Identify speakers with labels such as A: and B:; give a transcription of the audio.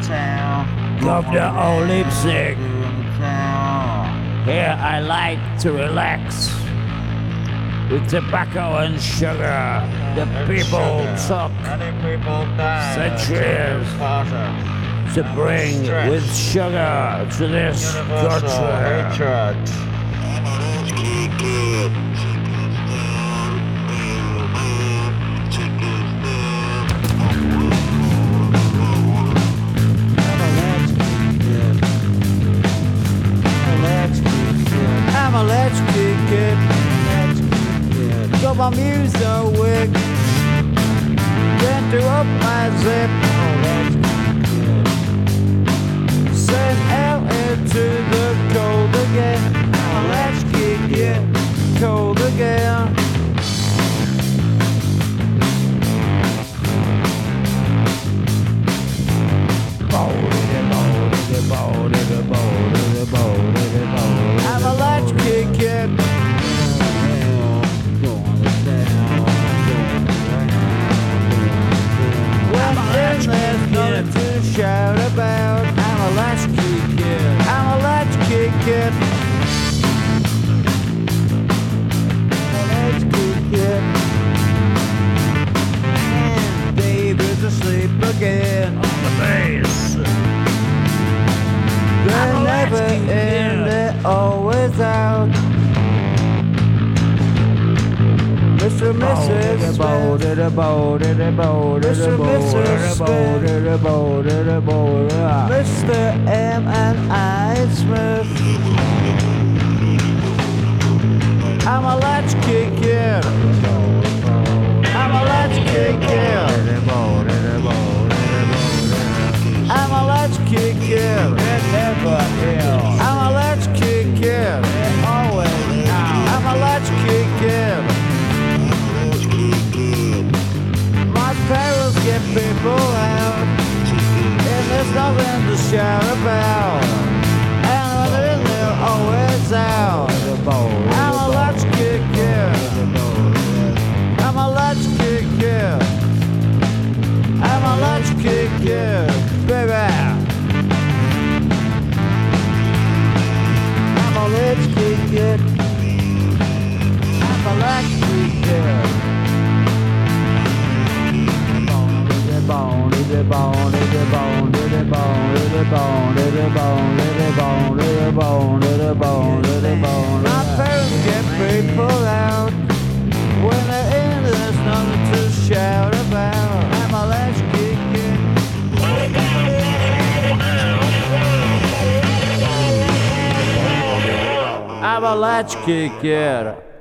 A: Governor O Leipzig. Here I like to relax with tobacco and sugar. The people talk centuries to bring with sugar to this country.
B: I'm a latchkey kid. Got my music. Can't do up my zip. Send out into the cold again. I'm a latchkey kid. Cold again. I'm a latchkey kid. When there's nothing to shout about, I'm a latchkey kid. I'm a latchkey kid. I'm a latchkey kid. And David's asleep again.
A: On the bass.
B: They're never in, they're always out. Mr. and Mrs. Smith. Mr. and Mrs. Smith. Mr. M and I Smith. I'm a latchkey kid. I'm a latchkey kid. I'm a latchkey kid.
A: Never ill.
B: I'm a latchkey kid.
A: Always out.
B: I'm a latchkey kid. My parents get people out, and there's nothing to shout about. And when they're always out. I'm a latchkey kid. I'm a latchkey kid. I'm a latchkey kid, baby. I'm a latchkey kid. I'm a latchkey kid. My parents get people out. When they're in, there's nothing to shout about. I'm a latchkey kid. I'm a latchkey kid.